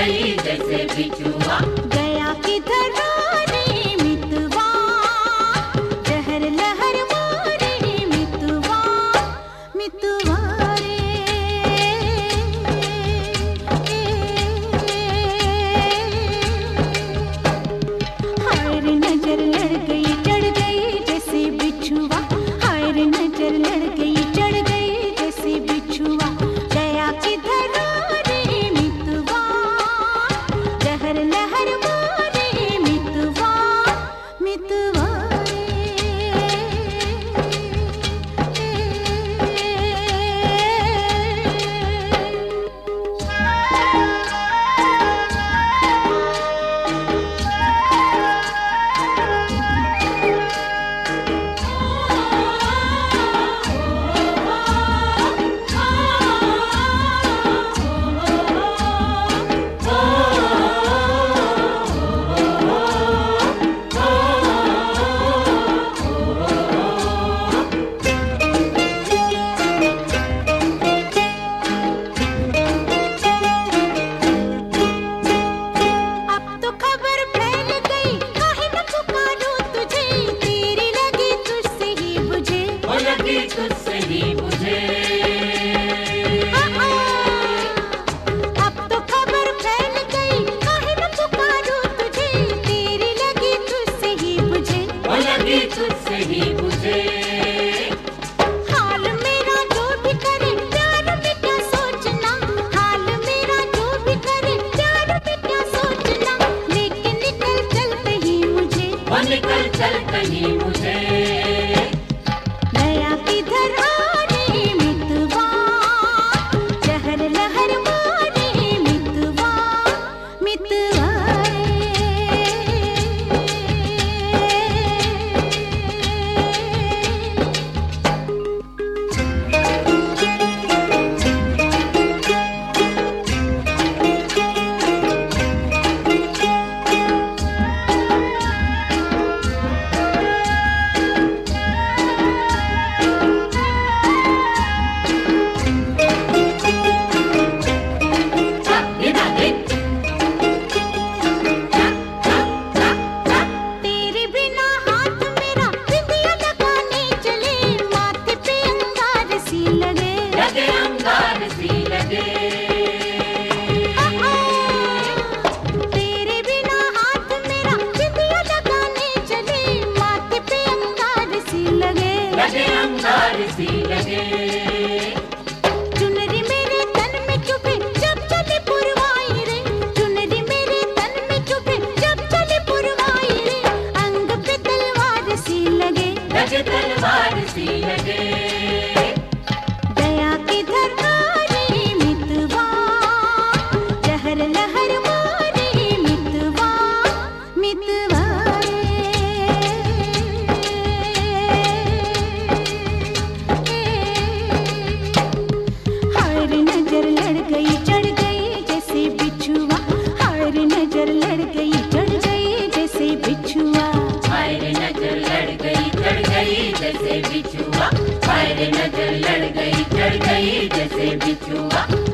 गई जैसे बिछुआ। गया किधर रे मितवा, जहर लहर मारे मितवा, मितवा रे। हाय रे नजर लड़ गई चढ़ गई जैसे बिछुआ, हाय रे नजर लड़ गई चढ़ गई जैसे बिछुआ। गया किधर रे मितवा, जहर लहर मारे मितवा, मितवा रे। तुझसे ही बुझे। अब तो खबर फैल गई, काहे न पुकारूं तुझे, तेरी लगी तुझसे ही बुझे, वो लगी तुझसे ही बुझे। हाल मेरा जो भी करे प्यार में क्या सोचना, हाल मेरा जो भी करे प्यार में क्या सोचना, लेकिन निकल चल कहीं मुझे, वो निकल चल कहीं मुझे। गया किधर रे मितवा, जहर लहर मारे मितवा, मितवा रे। तेरे बिना हाथ मेरा बिंदिया लगाने चले, माथे पे अंगार सी लगे, लगे अंगार सी लगे। तेरे बिना हाथ मेरा बिंदिया लगाने चले, माथे पे अंगार सी लगे, लगे अंगार सी लगे। चुनरी मेरे तन में चुभे जब चली पुरवाई रे, चुनरी मेरे तन में चुभे जब चली पुरवाई रे, अंग पे तलवार सी लगे, लगे तलवार सी लगे। गया किधर रे मितवा, जहर लहर मारे मितवा, मितवा हाय रे नजर लड़ गई चढ़ गई जैसे बिछुआ, हाय रे नजर लड़ गई चढ़ गई जैसे बिछुआ। हाय रे नजर लड़ गई चढ़ गई जैसे बिछुआ, हाय रे नजर लड़ गई चढ़ गई जैसे बिछुआ।